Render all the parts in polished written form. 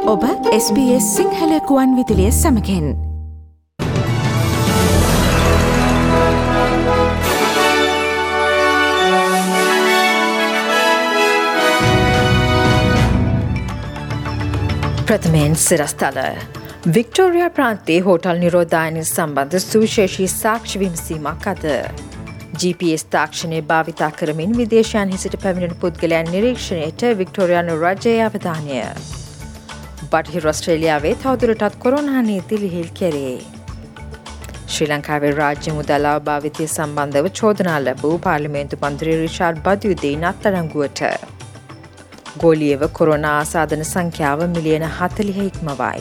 ඔබ SBS සිංහල කුවන් විදුලිය සමගින් ප්‍රථමයෙන් සිරස්තල වික්ටෝරියා ප්‍රාන්තයේ හෝටල් නිරෝධායනය සම්බන්ධ සුවිශේෂී සාක්ෂි විමසීමක් අද GPS තාක්ෂණය භාවිතා කරමින් විදේශයන්හි සිට පැමිණෙන පුද්ගලයන් නිරීක්ෂණයට වික්ටෝරියානු රජයේ අවධානය. බටහිර ඔස්ට්‍රේලියාවේ තවදුරටත් කොරෝනා නීති ලිහිල් කෙරේ. ශ්‍රී ලංකාවේ රාජ්‍ය මුදල් භාවිතය සම්බන්ධව චෝදනා ලැබූ පාර්ලිමේන්තු මන්ත්‍රී රිචාඩ් බදියුදීන් අත්අඩංගුවට. ගෝලීයව කොරෝනා ආසාදන සංඛ්‍යාව මිලියන 40 ඉක්මවයි.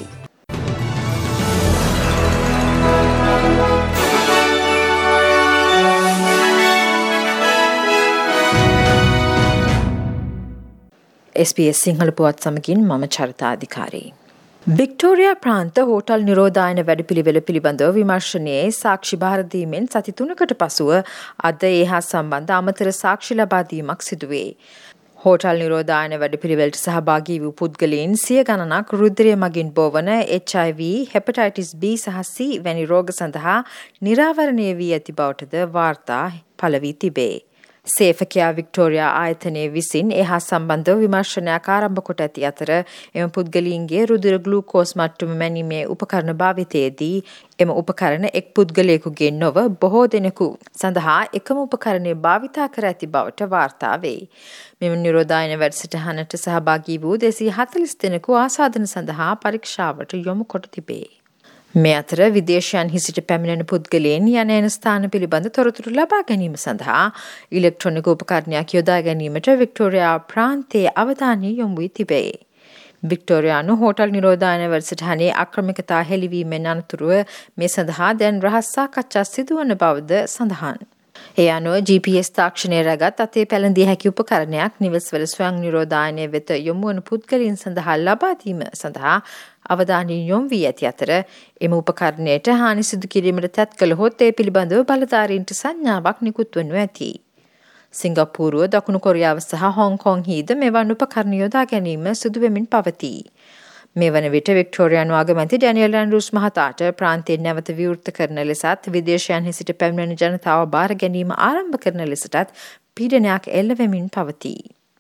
SBS සිංහල පුවත් සමගින් මම චරිතාධිකාරී. වික්ටෝරියා ප්‍රාන්ත හෝටල් නිරෝධායන වැඩපිළිවෙල පිළිබඳව විමර්ශනයේ සාක්ෂි බාර දීමෙන් සති 3කට පසුව අද ඒ හා සම්බන්ධ අමතර සාක්ෂි ලබා දීමක් සිදුවේ. හෝටල් නිරෝධායන වැඩපිළිවෙලට සහභාගී වූ පුද්ගලයන් 100 ගණනක් රුධිරය මගින් බෝවන HIV, හෙපටයිටිස් B සහ C වැනි රෝග සඳහා නිරාවරණය වී ඇති බවටද වාර්තා පළ වී තිබේ. සේවකයා වික්ටෝරියා ආයතනයේ විසින් එහා සම්බන්ධව විමර්ශනයක් ආරම්භ කොට ඇති අතර එම පුද්ගලයන්ගේ රුධිර ග්ලූකෝස් මට්ටම මැනීමේ උපකරණ භාවිතයේදී එම උපකරණ එක් පුද්ගලයෙකුගේ නොව බොහෝ දෙනෙකු සඳහා එකම උපකරණය භාවිතා කර ඇති බවට වාර්තා වේ. මෙම නිරෝධායන වැඩසටහනට සහභාගී වූ 240 දෙනෙකු ආසාදන සඳහා පරීක්ෂාවට යොමු කොට තිබේ. මේ අතර විදේශයන්හි සිට පැමිණෙන පුද්ගලයන් යන එන ස්ථාන පිළිබඳ තොරතුරු ලබා ගැනීම සඳහා ඉලෙක්ට්‍රොනික උපකරණයක් යොදා ගැනීමට වික්ටෝරියා ප්‍රාන්තයේ අවධානය යොමු වී තිබේ. වික්ටෝරියානු හෝටල් නිරෝධායන වැඩසටහනේ අක්‍රමිකතා හෙළිවීමෙන් අනතුරුව මේ සඳහා දැන් රහස් සාකච්ඡා සිදුවන බවද සඳහන්. ඒ අනුව GPS තාක්ෂණය රැගත් අතේ පැළඳිය හැකි උපකරණයක් නිවෙස්වල ස්වයං නිරෝධායනය වෙත යොමු වන පුද්ගලයන් සඳහා ලබා දීම සඳහා අවධානය යොමු වී ඇති අතර එම උපකරණයට හානි සිදු කිරීමට තැත් කළහොත් ඒ පිළිබඳව බලධාරීන්ට සංඥාවක් නිකුත් වනු ඇති. සිංගප්පූරුව, දකුණු කොරියාව සහ හොංකොංහිද මෙවන් උපකරණ යොදා ගැනීම සිදු වෙමින් පවතී. මේ වන විට වික්ටෝරියානු අගමැති ඩැනියල් ඇන්ඩ්‍රූස් මහතාට ප්‍රාන්තයෙන් නැවත විවෘත කරන ලෙසත් විදේශයන්හි සිට පැමිණෙන ජනතාව බාර ගැනීම ආරම්භ කරන ලෙසටත් පීඩනයක් එල්ල වෙමින් පවතී.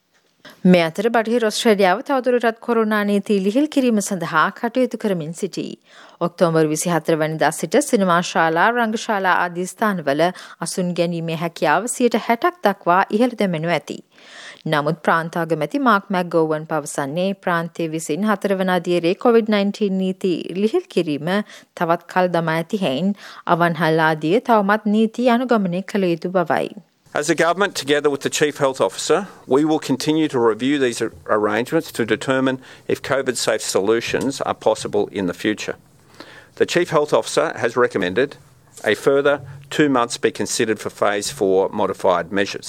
මේ අතර බටහිර ඔස්ට්‍රේලියාව තවදුරටත් කොරෝනා නීති ලිහිල් කිරීම සඳහා කටයුතු කරමින් සිටී. ඔක්තෝබර් 24 වැනිදා සිට සිනමා ශාලා, රංගශාලා ආදී ස්ථානවල අසුන් ගැනීමේ හැකියාව 60% දක්වා ඉහළ දැමෙනු ඇති. නමුත් ප්‍රාන්ත අගමැති මාක් මැක්ගෝවන් පවසන්නේ ප්‍රාන්තයේ විසින් 4 වන අදියරේ COVID-19 නීති ලිහිල් කිරීම තවත් කල් දමා ඇති හැයින් අවන්හල් ආදිය තවමත් නීති අනුගමනය කළ යුතු බවයි. As a government, together with the Chief Health Officer, we will continue to review these arrangements to determine if COVID-safe solutions are possible in the future. The Chief Health Officer has recommended a further 2 months be considered for Phase 4 modified measures.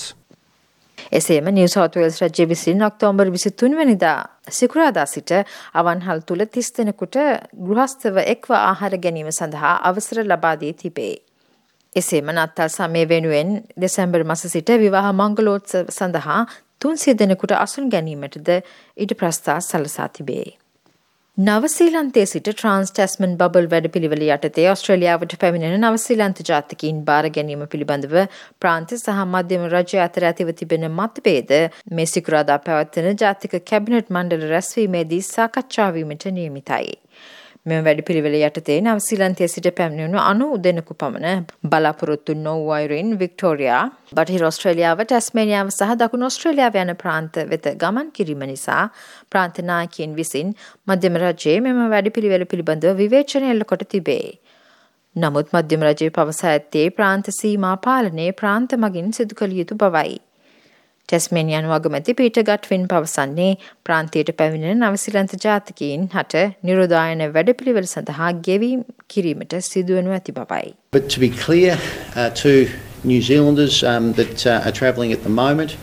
එසේම New South Wales රජය විසින් October 23 වෙනිදා සිකුරාදා සිට අවන්හල් තුල 30 දෙනෙකුට ගෘහස්ථව එක්ව ආහාර ගැනීම සඳහා අවසර ලබා දී තිබේ. එසේම නත්තල් සමය වෙනුවෙන් දෙසැම්බර් මාස සිට විවාහ මංගලෝත්සව සඳහා 300 දෙනෙකුට අසුන් ගැනීමටද ඉඩ ප්‍රස්ථා සලසා තිබේ. නවසීලන්තයේ සිට ට්‍රාන්ස් ටැස්මන් බබල් වැඩපිළිවෙල යටතේ ඔස්ට්‍රේලියාවට පැමිණෙන නවසීලන්ත ජාතිකයින් බාර ගැනීම පිළිබඳව ප්‍රාන්ත සහ මධ්‍යම රජය අතර ඇතිව තිබෙන මතභේද මේ සිකුරාදා පැවැත්වෙන ජාතික කැබිනට් මණ්ඩල රැස්වීමේදී සාකච්ඡා වීමට නියමිතයි. මෙම වැඩපිළිවෙල යටතේ නවසීලන්තයේ සිට පැමිණුණු 90 දෙනෙකු පමණ බලාපොරොත්තු නොවූ අයුරින් වික්ටෝරියා, බටහිර ඔස්ට්‍රේලියාව, ටැස්මේනියාව සහ දකුණු ඔස්ට්‍රේලියාව යන ප්‍රාන්ත වෙත ගමන් කිරීම නිසා ප්‍රාන්ත නායකයින් විසින් මධ්‍යම රජයේ මෙම වැඩපිළිවෙල පිළිබඳව විවේචනය එල්ල කොට තිබේ. නමුත් මධ්‍යම රජය පවසා ඇත්තේ ප්‍රාන්ත සීමා පාලනය ප්‍රාන්ත මගින් සිදු කළ යුතු බවයි. ටැස්මේනියානු අගමැති පීටර් ගට්වින් පවසන්නේ ප්‍රාන්තයට පැමිණෙන නවසීලන්ත ජාතිකයින් හට නිරෝධායන වැඩපිළිවෙල සඳහා ගෙවීම් කිරීමට සිදුවනු ඇති බවයි. But to be clear to New Zealanders that are travelling at the moment,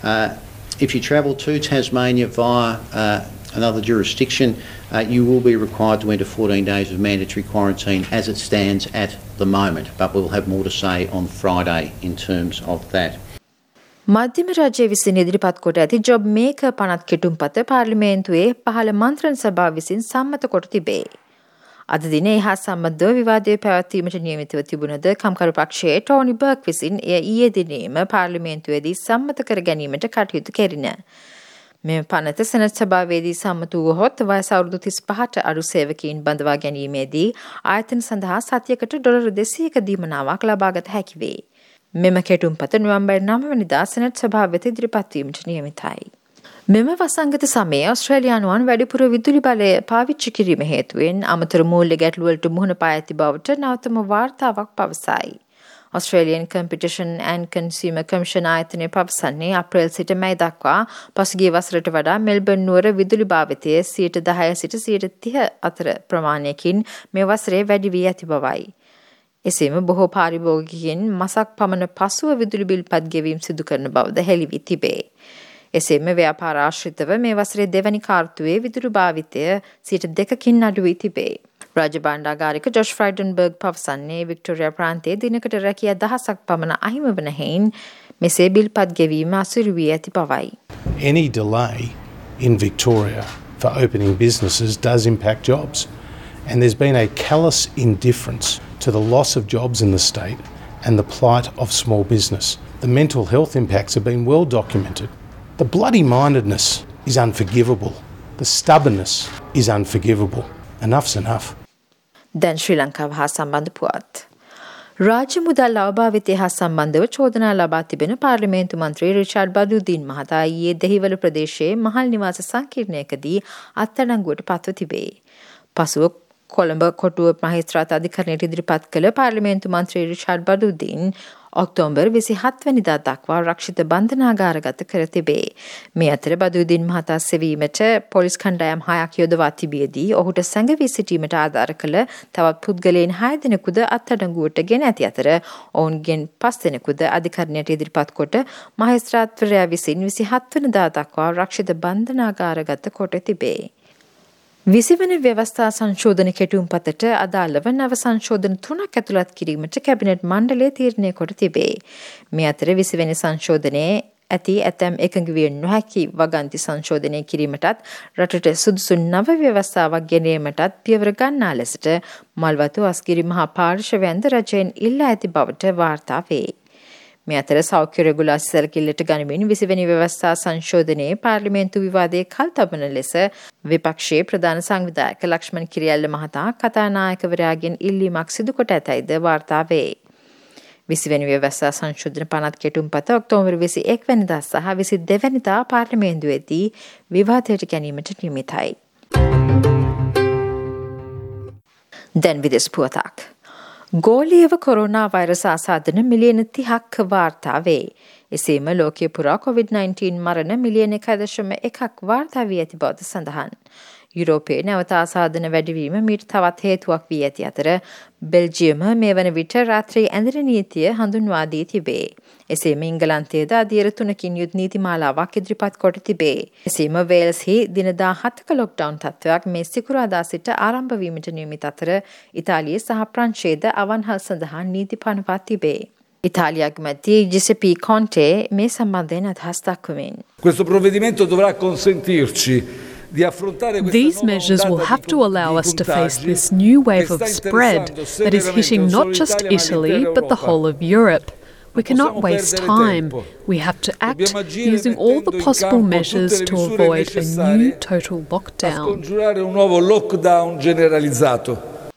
if you travel to Tasmania via another jurisdiction, you will be required to enter 14 days of mandatory quarantine as it stands at the moment. But we'll have more to say on Friday in terms of that. මධ්‍යම රජය විසින් ඉදිරිපත් කොට ඇති job maker පනත් කෙටුම්පත පාර්ලිමේන්තුවේ පහළ මන්ත්‍රණ සභාව විසින් සම්මත කොට තිබේ. අද දිනේ හා සම්බන්ධව විවාදය පැවැත්වීමට නියමිතව තිබුණද කම්කරු පක්ෂයේ ටෝනි බර්ක් විසින් එය ඊයේ දිනේම පාර්ලිමේන්තුවේදී සම්මත කර ගැනීමට කටයුතු කෙරින. මෙම පනත සෙනට් සභාවේදී සම්මත වුවහොත් වයස අවුරුදු 35ට අඩු සේවකීන් බඳවා ගැනීමේදී ආයතන සඳහා සතියකට ඩොලර් 200ක දීමනාවක් ලබාගත හැකි වේ. මෙම කෙටුම්පත නොවැම්බර් 9 වෙනිදා සෙනට් සභාව වෙත ඉදිරිපත් වීමට නියමිතයි. මෙම වසංගත සමයේ ඔස්ට්‍රේලියානුවන් වැඩිපුර විදුලි බලය පාවිච්චි කිරීම හේතුවෙන් අමතර මූල්‍ය ගැටලුවලට මුහුණ පා ඇති බවට නවතම වාර්තාවක් පවසයි. Australian Competition and Consumer Commission ආයතනය පවසන්නේ අප්‍රේල් සිට මැයි දක්වා පසුගිය වසරට වඩා මෙල්බර්න් නුවර විදුලි භාවිතය 10% සිට 30% අතර ප්‍රමාණයකින් මේ වසරේ වැඩි වී ඇති බවයි. එසේම බොහෝ පාරිභෝගිකයන් මසක් පමණ පසුව විදුලි බිල් පත් ගෙවීම් සිදු කරන බවද හෙළි වී තිබේ. එසේම ව්‍යාපාර ආශ්‍රිතව මේ වසරේ දෙවැනි කාර්තුවේ විදුලි භාවිතය 2%කින් අඩු වී තිබේ. රාජ්‍ය භාණ්ඩාගාරික ජොෂ් ෆ්‍රයිඩන්බර්ග් පවසන්නේ වික්ටෝරියා ප්‍රාන්තයේ දිනකට රැකියා 1000ක් පමණ අහිමි වන හේයින් මෙසේ බිල් පත් ගෙවීම අසීරු වී ඇති බවයි. Any delay in Victoria for opening businesses does impact jobs. And there's been a callous indifference to the loss of jobs in the state and the plight of small business. The mental health impacts have been well documented. The bloody-mindedness is unforgivable. The stubbornness is unforgivable. Enough's enough. දැන් ශ්‍රී ලංකාව හා සම්බන්ධ පුවත්. රාජ්‍ය මුදල් අවභාවිතය හා සම්බන්ධව චෝදනා ලබා තිබෙන පාර්ලිමේන්තු මන්ත්‍රී රිචාඩ් බදුදීන් මහතා ඊයේ දෙහිවල ප්‍රදේශයේ මහල් නිවාස සංකීර්ණයකදී අත්අඩංගුවට පත්ව තිබේ. පසුව කොළඹ කොටුව මහේස්ත්‍රාත් අධිකරණයට ඉදිරිපත් කළ පාර්ලිමේන්තු මන්ත්‍රී රිචාඩ් බදුදීන් ඔක්තෝබර් 27 වෙනිදා දක්වා රක්ෂිත බන්ධනාගාරගත කර තිබේ. මේ අතර බදුදීන් මහතා සෙවීමට පොලිස් කණ්ඩායම් 6ක් යොදවා තිබියදී ඔහුට සැඟවී සිටීමට ආධාර කළ තවත් පුද්ගලයන් 6 දෙනෙකුද අත්අඩංගුවට ගෙන ඇති අතර ඔවුන්ගෙන් 5 දෙනෙකුද අධිකරණයට ඉදිරිපත් කොට මහේස්ත්‍රාත්වරයා විසින් 27 වෙනිදා දක්වා රක්ෂිත බන්ධනාගාරගත කොට තිබේ. 20 වන ව්‍යවස්ථා සංශෝධන කෙටුම්පතට අදාළව නව සංශෝධන 3ක් ඇතුළත් කිරීමට කැබිනට් මණ්ඩලය තීරණය කොට තිබේ. මේ අතර 20 වෙනි සංශෝධනයේ ඇති ඇතැම් එකඟ විය නොහැකි වගන්ති සංශෝධනය කිරීමටත් රටට සුදුසු නව ව්‍යවස්ථාවක් ගෙනීමටත් පියවර ගන්නා ලෙසට මල්වතු අස්ගිරි මහා පාර්ශවයන්ද රජයෙන් ඉල්ලා ඇති බවට වාර්තා වේ. මේ අතර සෞඛ්‍ය රෙගුලාසි සැලකිල්ලට ගනිමින් 20 වෙනි ව්‍යවස්ථා සංශෝධනයේ පාර්ලිමේන්තු විවාදයේ කල්තබන ලෙස විපක්ෂයේ ප්‍රධාන සංවිධායක ලක්ෂ්මන් කිරියල්ල මහතා කතානායකවරයාගෙන් ඉල්ලීමක් සිදු කොට ඇතැයිද වාර්තා වේ. 20 වෙනි ව්‍යවස්ථා සංශෝධන පනත් කෙටුම්පත ඔක්තෝබර් 21 වෙනිදා සහ 22 වෙනිදා පාර්ලිමේන්තුවේදී විවාදයට ගැනීමට නියමිතයි. දැන් විදේශ පුවතක්. ගෝලීයව කොරෝනා වෛරස් ආසාදන මිලියන 30ක් වාර්තා වේ. එසේම ලෝකයේ පුරා COVID-19 මරණ මිලියන 1.1ක් වාර්තා වී ඇති බවද සඳහන්. යුරෝපයේ නැවත ආසාදන වැඩිවීම මීට තවත් හේතුවක් වී ඇති අතර බෙල්ජියම මේ වන විට රාත්‍රී ඇඳෙන නීතිය හඳුන්වා දී තිබේ. එසේම ඉංගලන්තයේද අදියර 3කින් යුත් නීතිමාලාවක් ඉදිරිපත් කොට තිබේ. එසේම වේල්ස්හි දින 17ක ලොක්ඩවුන් තත්ත්වයක් මේ සිකුරාදා සිට ආරම්භ වීමට නියමිත අතර ඉතාලිය සහ ප්‍රංශයේද අවන්හල් සඳහා නීති පනවා තිබේ. ඉතාලිය අගමැති ජිසෙපි කොන්ටේ මේ සම්බන්ධයෙන් අදහස් දක්වමින් Questo provvedimento dovrà consentirci These measures will have to allow us to face this new wave of spread that is hitting not just Italy but the whole of Europe. We cannot waste time. We have to act using all the possible measures to avoid a new total lockdown. Scongiurare un nuovo lockdown generalizzato.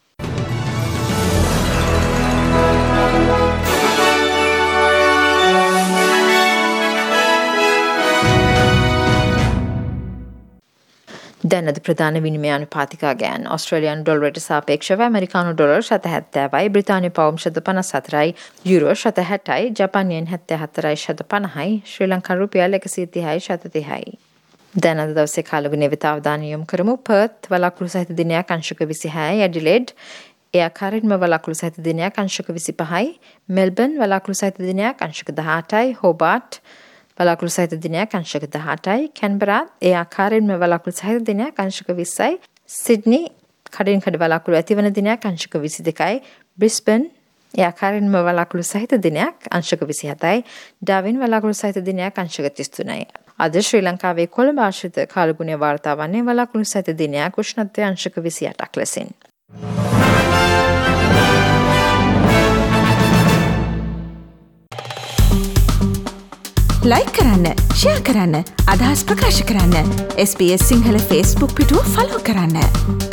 දැනද ප්‍රධාන විනිමය අනුපාතිකා ගෑන් ඔස්ට්‍රේලියානු ඩොලරයට සාපේක්ෂව ඇමරිකානු dollar 70යි බ්‍රිතාන්‍ය පවුම් 54යි euro 60යි Japan yen 74.50යි ශ්‍රී ලංකා රුපියල් 130.30යි දැනද දවසේ කාලගුණය වෙත අවධානය යොමු කරමු. පර්ත් වලාකුළු සහිත දිනයක් අංශක 26යි. ඇඩිලේඩ් ඒ ආකාරයෙන්ම වලාකුළු සහිත දිනයක් අංශක 25යි. මෙල්බර්න් වලාකුළු සහිත දිනයක් අංශක 18යි. හෝබාට් වලාකුළු සහිත දිනයක් අංශක 18යි. කැන්බරා ඒ ආකාරයෙන්ම වලාකුළු සහිත දිනයක් අංශක 20යි. සිඩ්නි කඩින් කඩ වලාකුළු ඇතිවන දිනයක් අංශක 22යි. බ්‍රිස්බන් ඒ ආකාරයෙන්ම වලාකුළු සහිත දිනයක් අංශක 27යි, ඩාවින් වලාකුළු සහිත දිනයක් අංශක 33යි. අද ශ්‍රී ලංකාවේ කොළඹ ආශ්‍රිත කාලගුණය වාර්තා වන්නේ වලාකුළු සහිත දිනයක් උෂ්ණත්වය අංශක 28ක් ලෙසින්. ලයික් කරන්න, ෂෙයා කරන්න, අදහස් ප්‍රකාශ කරන්න. SBS සිංහල Facebook පිටුව ෆලෝ කරන්න.